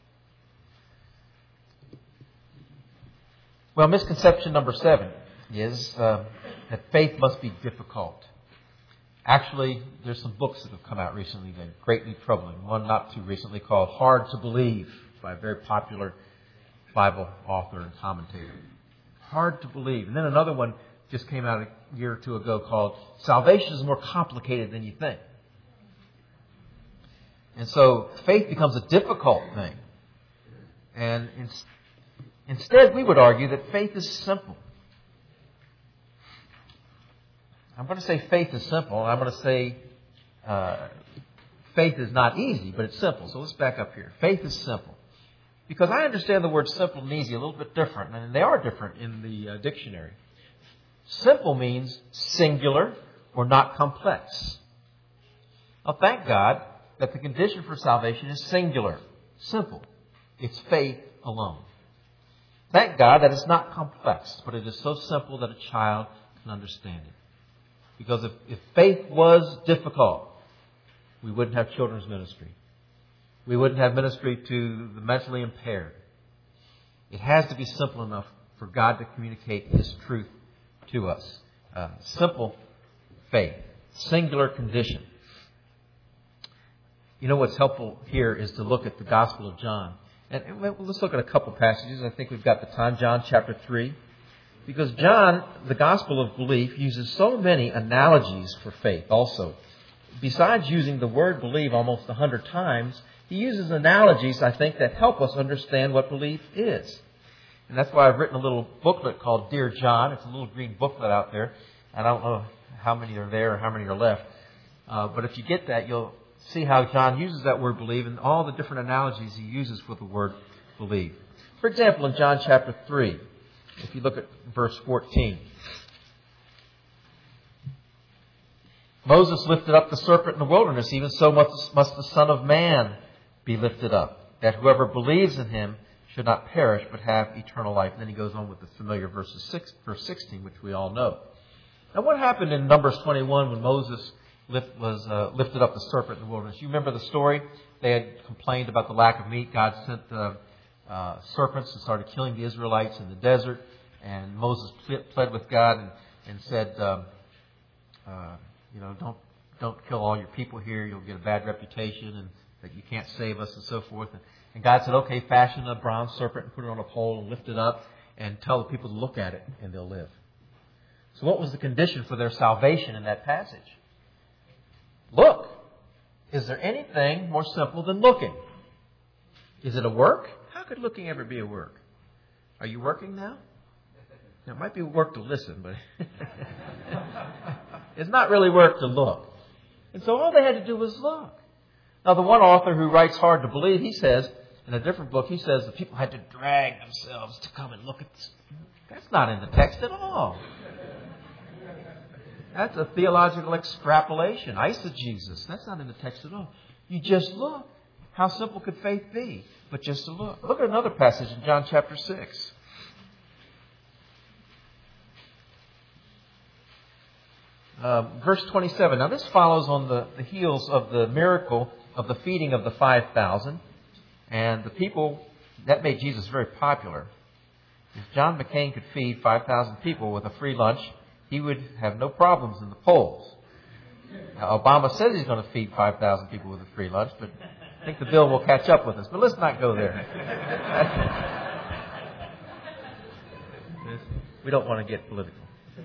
Well, misconception number 7 is that faith must be difficult. Actually, there's some books that have come out recently that are greatly troubling. One not too recently called Hard to Believe by a very popular Bible author and commentator. Hard to believe. And then another one just came out a year or two ago called Salvation is More Complicated Than You Think. And so faith becomes a difficult thing. And instead, we would argue that faith is simple. I'm going to say faith is simple, and I'm going to say faith is not easy, but it's simple. So let's back up here. Faith is simple. Because I understand the words simple and easy a little bit different, and they are different in the dictionary. Simple means singular or not complex. Now, thank God that the condition for salvation is singular, simple. It's faith alone. Thank God that it's not complex, but it is so simple that a child can understand it. Because if faith was difficult, we wouldn't have children's ministry. We wouldn't have ministry to the mentally impaired. It has to be simple enough for God to communicate His truth to us. Simple faith. Singular condition. You know what's helpful here is to look at the Gospel of John. And let's look at a couple passages. I think we've got the time. John chapter 3. Because John, the Gospel of Belief, uses so many analogies for faith also. Besides using the word believe almost 100 times, he uses analogies, I think, that help us understand what belief is. And that's why I've written a little booklet called Dear John. It's a little green booklet out there. I don't know how many are there or how many are left. But if you get that, you'll see how John uses that word believe and all the different analogies he uses for the word believe. For example, in John chapter 3, if you look at verse 14. Moses lifted up the serpent in the wilderness, even so must the Son of Man be lifted up, that whoever believes in Him should not perish but have eternal life. And then he goes on with the familiar verse 16, which we all know. Now what happened in Numbers 21 when Moses lifted up the serpent in the wilderness? You remember the story? They had complained about the lack of meat. God sent serpents and started killing the Israelites in the desert. And Moses pled with God and said, don't kill all your people here. You'll get a bad reputation and that you can't save us and so forth. And God said, okay, fashion a bronze serpent and put it on a pole and lift it up and tell the people to look at it and they'll live. So what was the condition for their salvation in that passage? Look. Is there anything more simple than looking? Is it a work? How could looking ever be a work? Are you working now? Now, it might be work to listen, but it's not really work to look. And so all they had to do was look. Now, the one author who writes Hard to Believe, he says, in a different book, he says the people had to drag themselves to come and look at this. That's not in the text at all. That's a theological extrapolation, eisegesis. That's not in the text at all. You just look. How simple could faith be? But just to look. Look at another passage in John chapter 6. Verse 27. Now this follows on the heels of the miracle of the feeding of the 5,000. And the people, that made Jesus very popular. If John McCain could feed 5,000 people with a free lunch, he would have no problems in the polls. Now, Obama says he's going to feed 5,000 people with a free lunch, but I think the bill will catch up with us. But let's not go there. We don't want to get political.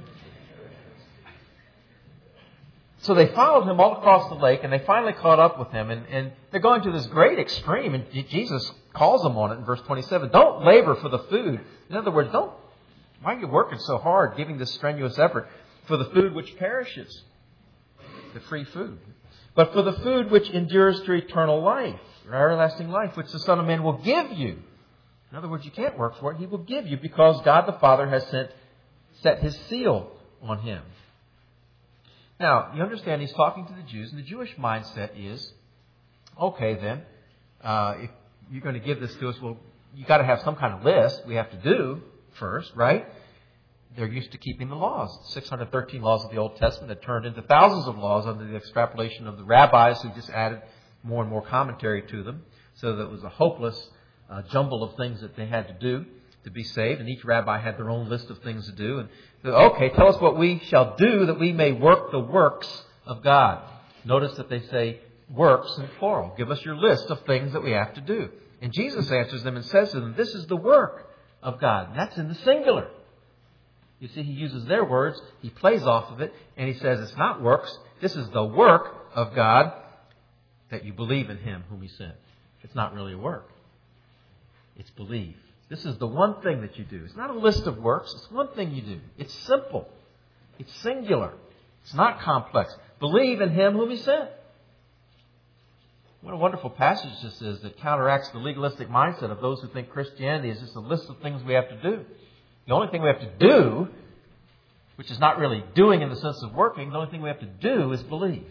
So they followed him all across the lake, and they finally caught up with him. And they're going to this great extreme, and Jesus calls them on it in verse 27. Don't labor for the food. In other words, why are you working so hard, giving this strenuous effort for the food which perishes? The free food. But for the food which endures to eternal life, or everlasting life, which the Son of Man will give you. In other words, you can't work for it. He will give you because God the Father has set His seal on Him. Now, you understand he's talking to the Jews, and the Jewish mindset is, okay then, if you're going to give this to us, well, you got to have some kind of list we have to do first, right? They're used to keeping the laws. 613 laws of the Old Testament that turned into thousands of laws under the extrapolation of the rabbis who just added more and more commentary to them. So that it was a hopeless jumble of things that they had to do to be saved. And each rabbi had their own list of things to do. And okay, tell us what we shall do that we may work the works of God. Notice that they say works in plural. Give us your list of things that we have to do. And Jesus answers them and says to them, this is the work of God. And that's in the singular. You see, he uses their words, he plays off of it, and he says it's not works. This is the work of God, that you believe in Him whom He sent. It's not really a work. It's believe. This is the one thing that you do. It's not a list of works. It's one thing you do. It's simple. It's singular. It's not complex. Believe in Him whom He sent. What a wonderful passage this is that counteracts the legalistic mindset of those who think Christianity is just a list of things we have to do. The only thing we have to do, which is not really doing in the sense of working, the only thing we have to do is believe.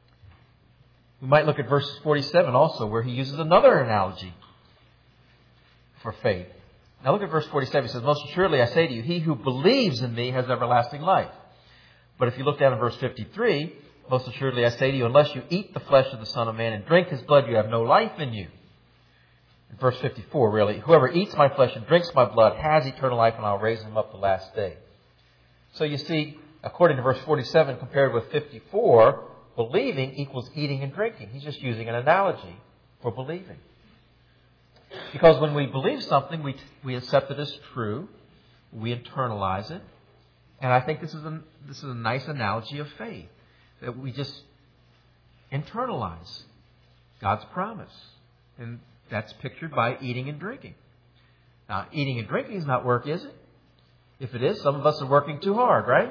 We might look at verse 47 also, where he uses another analogy. for faith. Now look at verse 47. It says, most assuredly I say to you, he who believes in me has everlasting life. But if you look down at verse 53, most assuredly I say to you, unless you eat the flesh of the Son of Man and drink his blood, you have no life in you. In verse 54, really, whoever eats my flesh and drinks my blood has eternal life, and I'll raise him up the last day. So you see, according to verse 47 compared with 54, believing equals eating and drinking. He's just using an analogy for believing. Because when we believe something, we accept it as true. We internalize it. And I think this is a nice analogy of faith. That we just internalize God's promise. And that's pictured by eating and drinking. Now, eating and drinking is not work, is it? If it is, some of us are working too hard, right?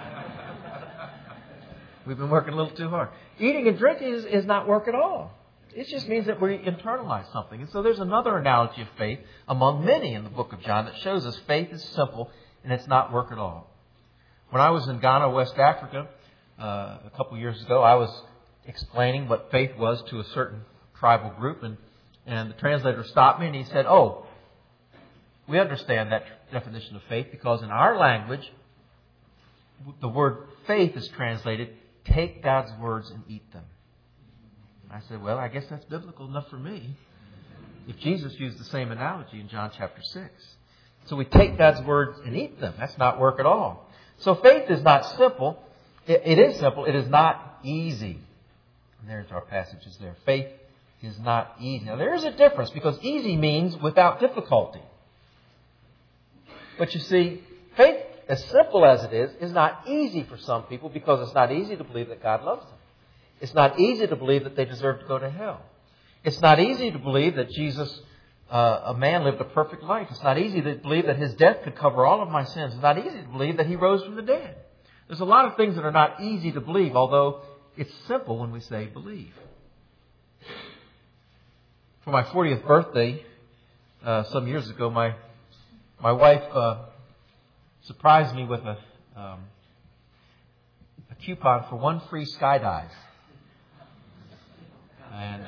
We've been working a little too hard. Eating and drinking is not work at all. It just means that we internalize something. And so there's another analogy of faith among many in the book of John that shows us faith is simple and it's not work at all. When I was in Ghana, West Africa, a couple of years ago, I was explaining what faith was to a certain tribal group, and the translator stopped me and he said, oh, we understand that definition of faith because in our language, the word faith is translated, take God's words and eat them. I said, well, I guess that's biblical enough for me. If Jesus used the same analogy in John chapter 6. So we take God's words and eat them. That's not work at all. So faith is not simple. It is simple. It is not easy. And there's our passages there. Faith is not easy. Now there is a difference because easy means without difficulty. But you see, faith, as simple as it is not easy for some people because it's not easy to believe that God loves them. It's not easy to believe that they deserve to go to hell. It's not easy to believe that Jesus, a man, lived a perfect life. It's not easy to believe that his death could cover all of my sins. It's not easy to believe that he rose from the dead. There's a lot of things that are not easy to believe, although it's simple when we say believe. For my 40th birthday, some years ago, my wife surprised me with a coupon for one free skydive. And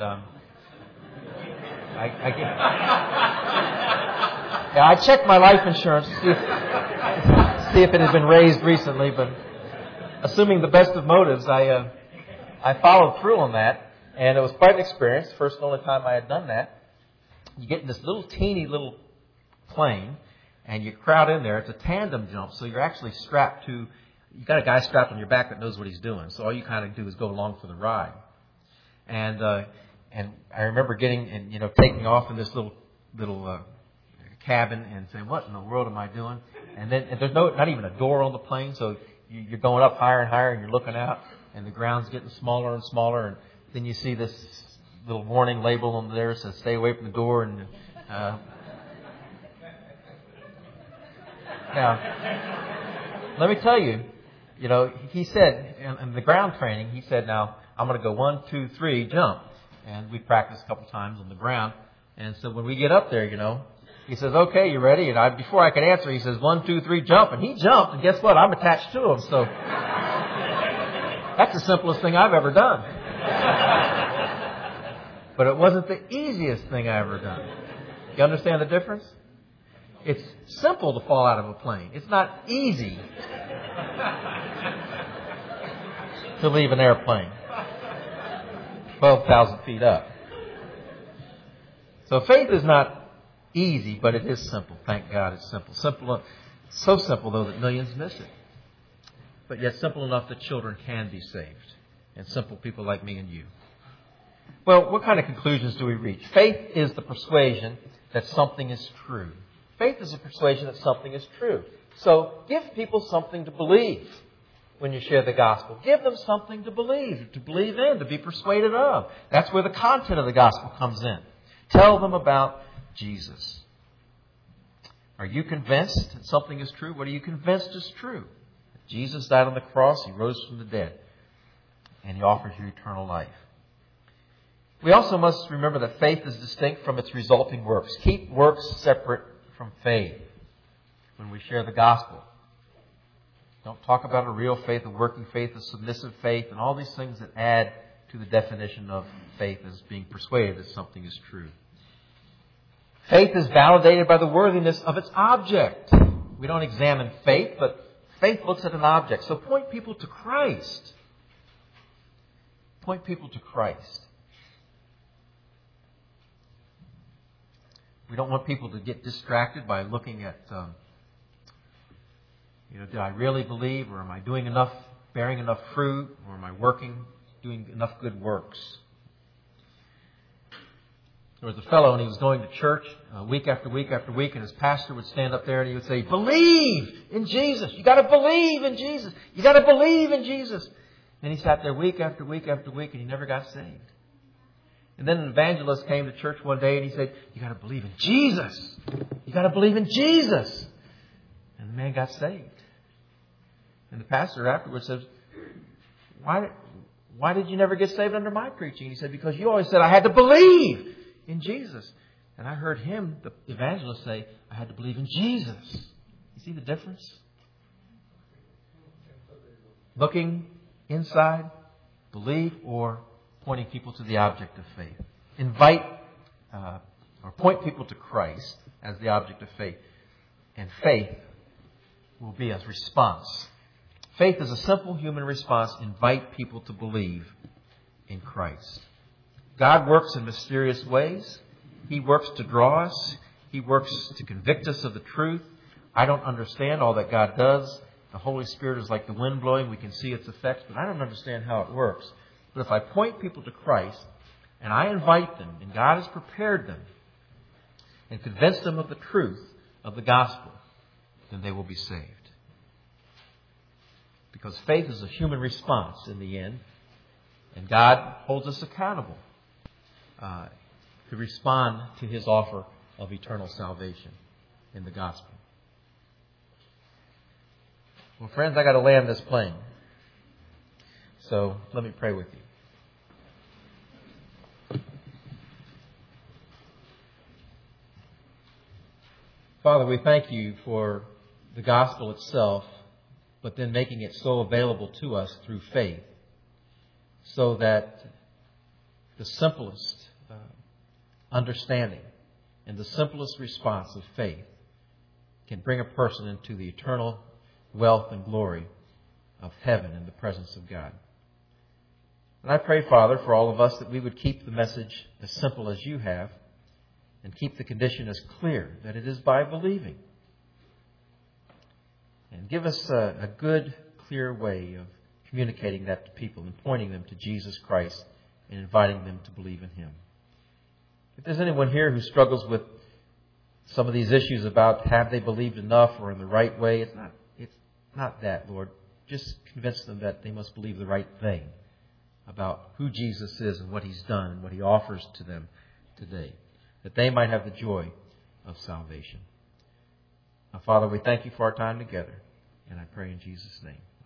I checked my life insurance to see if it had been raised recently, but assuming the best of motives, I followed through on that, and it was quite an experience. First and only time I had done that. You get in this little teeny little plane, and you crowd in there. It's a tandem jump, so you're actually strapped to. You got a guy strapped on your back that knows what he's doing. So all you kind of do is go along for the ride. And I remember getting and taking off in this little cabin and saying, "What in the world am I doing?" And there's not even a door on the plane, so you're going up higher and higher, and you're looking out, and the ground's getting smaller and smaller, and then you see this little warning label on there that says, "Stay away from the door." And now, let me tell you, he said in the ground training, he said, "Now I'm going to go 1, 2, 3, jump." And we practiced a couple times on the ground. And so when we get up there, he says, "Okay, you ready?" And before I could answer, he says, 1, 2, 3, jump. And he jumped. And guess what? I'm attached to him. So that's the simplest thing I've ever done. But it wasn't the easiest thing I ever done. You understand the difference? It's simple to fall out of a plane. It's not easy to leave an airplane 12,000 feet up. So faith is not easy, but it is simple. Thank God it's simple. So simple, though, that millions miss it. But yet simple enough that children can be saved. And simple people like me and you. Well, what kind of conclusions do we reach? Faith is the persuasion that something is true. Faith is a persuasion that something is true. So give people something to believe when you share the gospel. Give them something to believe in, to be persuaded of. That's where the content of the gospel comes in. Tell them about Jesus. Are you convinced that something is true? What are you convinced is true? Jesus died on the cross. He rose from the dead. And He offers you eternal life. We also must remember that faith is distinct from its resulting works. Keep works separate from faith when we share the gospel. Don't talk about a real faith, a working faith, a submissive faith, and all these things that add to the definition of faith as being persuaded that something is true. Faith is validated by the worthiness of its object. We don't examine faith, but faith looks at an object. So point people to Christ. Point people to Christ. We don't want people to get distracted by looking at, did I really believe, or am I doing enough, bearing enough fruit, or am I doing enough good works? There was a fellow, and he was going to church week after week after week, and his pastor would stand up there and he would say, "Believe in Jesus. You got to believe in Jesus. You got to believe in Jesus." And he sat there week after week after week, and he never got saved. And then an evangelist came to church one day, and he said, "You got to believe in Jesus. You got to believe in Jesus." And the man got saved. And the pastor afterwards says, "Why did you never get saved under my preaching?" He said, "Because you always said I had to believe in Jesus." And I heard him, the evangelist, say, "I had to believe in Jesus." You see the difference? Looking inside, believe, or pointing people to the object of faith. Invite or point people to Christ as the object of faith. And faith will be a response. Faith is a simple human response. Invite people to believe in Christ. God works in mysterious ways. He works to draw us. He works to convict us of the truth. I don't understand all that God does. The Holy Spirit is like the wind blowing. We can see its effects, but I don't understand how it works. But if I point people to Christ and I invite them, and God has prepared them and convinced them of the truth of the gospel, then they will be saved. Because faith is a human response in the end, and God holds us accountable to respond to His offer of eternal salvation in the gospel. Well, friends, I got to land this plane. So let me pray with you. Father, we thank you for the gospel itself, but then making it so available to us through faith, so that the simplest understanding and the simplest response of faith can bring a person into the eternal wealth and glory of heaven in the presence of God. And I pray, Father, for all of us that we would keep the message as simple as you have and keep the condition as clear, that it is by believing. And give us a good, clear way of communicating that to people and pointing them to Jesus Christ and inviting them to believe in Him. If there's anyone here who struggles with some of these issues about have they believed enough or in the right way, it's not that, Lord. Just convince them that they must believe the right thing about who Jesus is and what He's done and what He offers to them today, that they might have the joy of salvation. Now, Father, we thank you for our time together, and I pray in Jesus' name.